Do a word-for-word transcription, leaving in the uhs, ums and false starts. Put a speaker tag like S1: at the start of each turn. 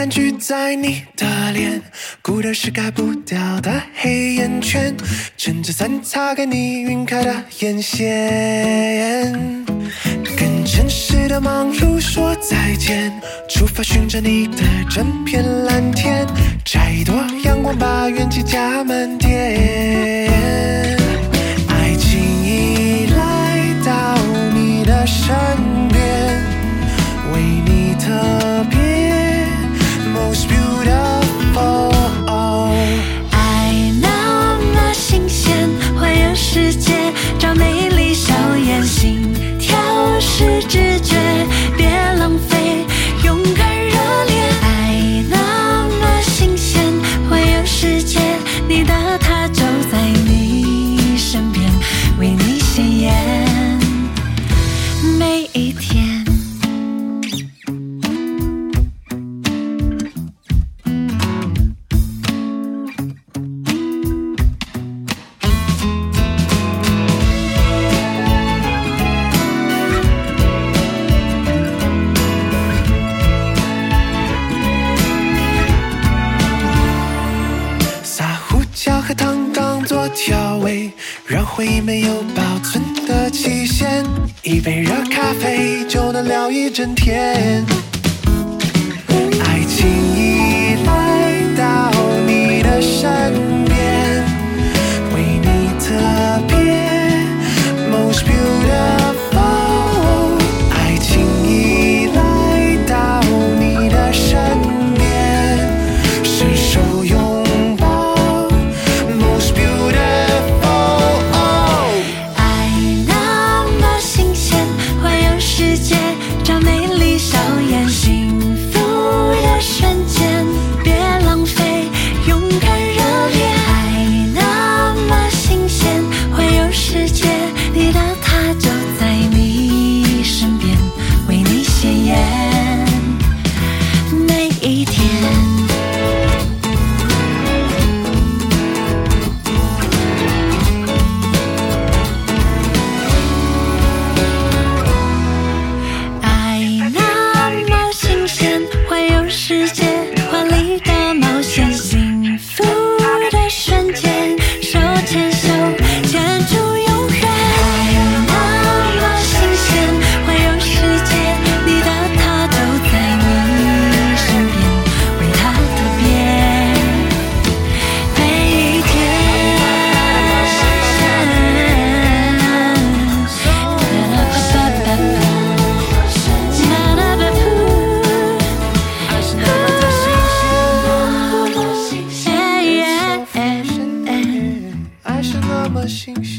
S1: 占据在你的脸，孤单是改不掉的黑眼圈，趁着伞擦干你晕开的眼线，跟城市的忙碌说再见，出发寻找你的整片蓝天，摘一朵阳光把元气加满点，爱情已来到你的身边，为你特别 most beautiful，
S2: 爱那么新鲜，环游世界找美丽笑颜，心跳是直觉，别浪费，勇敢热烈。爱那么新鲜，环游世界，你的他就在你身边，为你鲜艳每一天。
S1: 和糖当作调味，让回忆没有保存的期限，一杯热咖啡就能聊一整天，爱情已来到你的身边，为你特别 most beautiful， 爱情已来到你的身边，伸手拥
S2: 世界华丽的冒险，幸福的瞬间，手牵手牵住永远。爱那么新鲜，环游世界，你的他就在你身边，为他特别每一天。
S1: 爱是那么新鲜。